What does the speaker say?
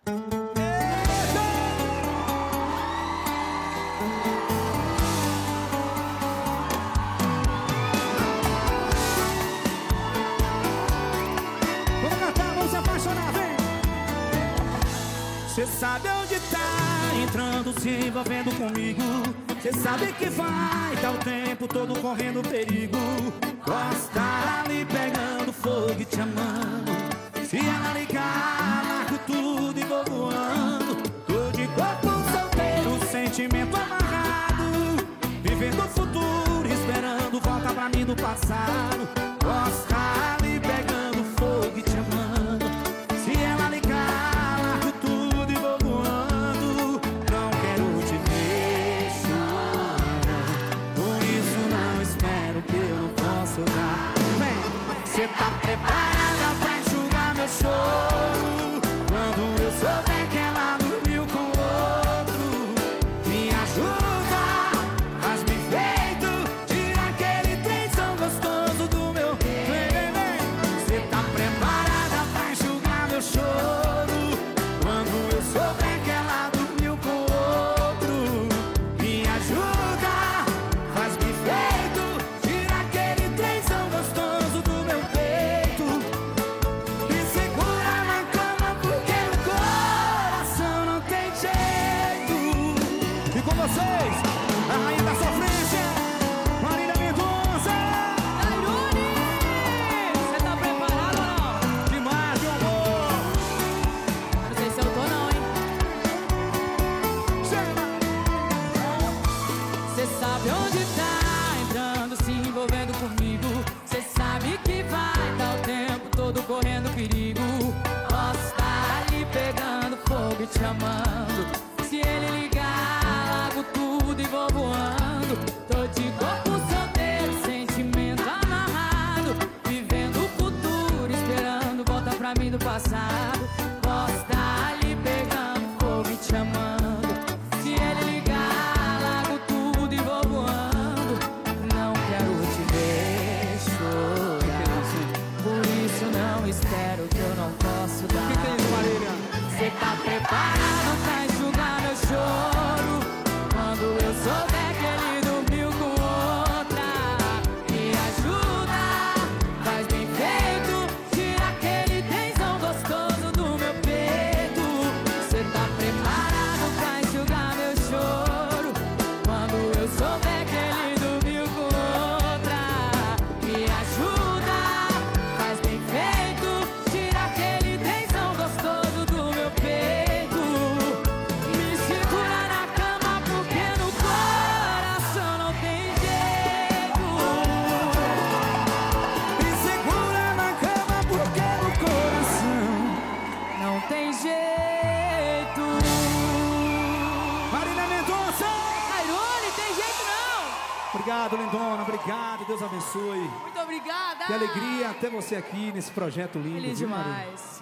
Vamos cantar, vamos se apaixonar, vem! Cê sabe onde tá, entrando, se envolvendo comigo. Cê sabe que vai, tá o tempo todo correndo perigo. Gosta ali pegando fogo e te amando. Se ela ligar, largo tudo e vou voando. Tô de corpo solteiro, sentimento amarrado, vivendo o futuro, esperando volta pra mim do passado. Gosta ali pegando fogo e te amando. Se ela ligar, largo tudo e vou voando. Não quero te ver chorando, por isso não espero que eu não posso dar. Vem, cê tá preparada pra enxugar meu choro? Quando eu souber que ela dormiu com outro, me ajuda, faz-me feito, tira aquele trenzão gostoso do meu. Vem, vem, cê tá preparada pra enxugar meu choro? Quando eu souber que ela dormiu com outro, me ajuda, faz-me feito, tira aquele trenzão gostoso do meu peito. Me segura na cama porque no coração não tem jeito. E com vocês, a rainha da sofrência, Marília Mendonça. Airone, você tá preparado ou não? Demais, meu amor. Não sei se eu tô não, hein? Chama. Cê sabe onde tá, entrando, se envolvendo comigo. Cê sabe que vai, tá o tempo todo correndo perigo. Posso estar ali pegando fogo e te amando. Se ele ligar, largo tudo e vou voando. Tô de corpo solteiro, sentimento amarrado, vivendo o futuro, esperando volta pra mim do passado. Posso estar ali pegando fogo e te amando. Se ele ligar, largo tudo e vou voando. Não quero te ver chorar, por isso não espero que eu não posso dar. O que é isso, Marília? Cê tá preparado pra enxugar meu choro? Quando eu souber que ele dormiu com outra, me ajuda, faz bem feito, tira aquele tensão gostoso do meu peito. Cê tá preparado pra enxugar meu choro? Quando eu souber que ele dormiu com outra, me ajuda, faz bem feito, tira aquele tensão gostoso do meu peito. Me segura na cama porque no coração não tem jeito. Me segura na cama porque no coração. Não tem jeito. Marília Mendonça. Airone, tem jeito não. Obrigado, lindona, obrigado, Deus abençoe. Muito obrigada. Que alegria ter você aqui nesse projeto lindo. Feliz viu, Marília? demais.